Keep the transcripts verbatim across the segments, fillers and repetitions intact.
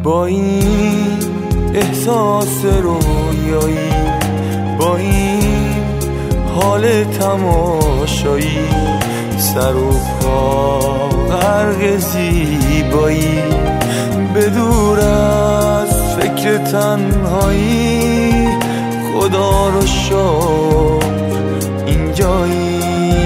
با این احساس رویایی، با این حال تماشایی، سر و پا غرق زیبایی، به دور از فکر تنهایی، خدا رو شکر اینجایی،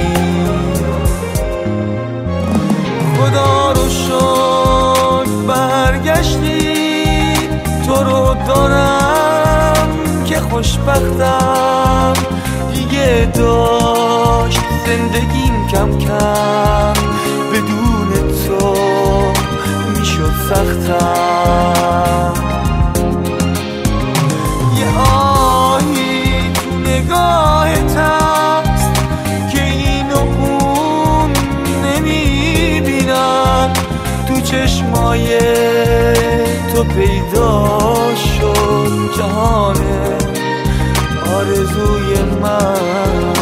خدا رو شکر برگشتی، تو رو دارم که خوشبختم دیگه، داشت زندگیم کم کم بدون تو میشد سختم. یه آهی تو نگاهت هست که این و اون نمیبینن، تو چشمای تو پیدا شد جهان آرزوی من.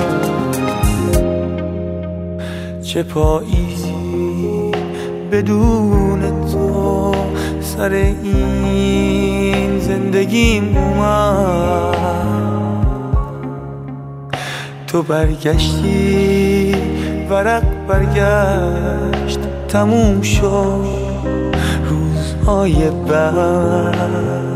چه پاییزی بدون تو سر این زندگیم اومد، تو برگشتی ورق برگشت، تموم شد روزهای بعد.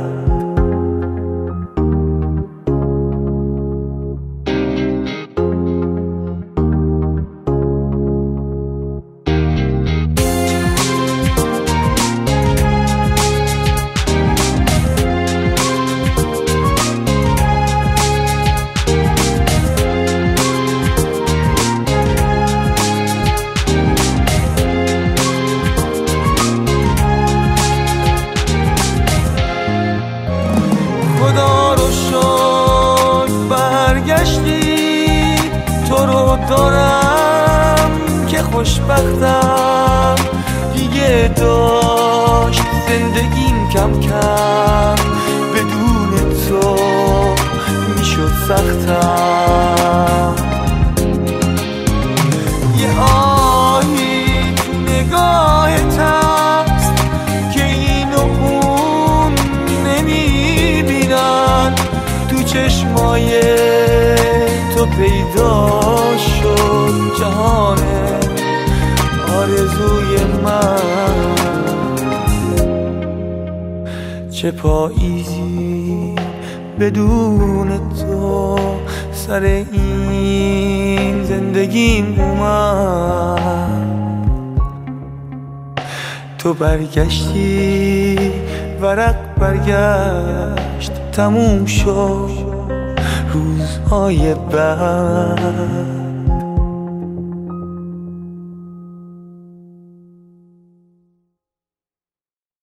خدا رو شکر برگشتی، تو رو دارم که خوشبختم دیگه، داشت زندگیم کم کم بدون تو میشد سختم. یه آهی تو نگاهت هست که این و اون نمیبینن، تو چشمای تو پیدا شد جهان آرزوی من. چه پاییزی بدون تو سر این زندگیم اومد، تو برگشتی ورق برگشت، تموم شد روزهای بعد.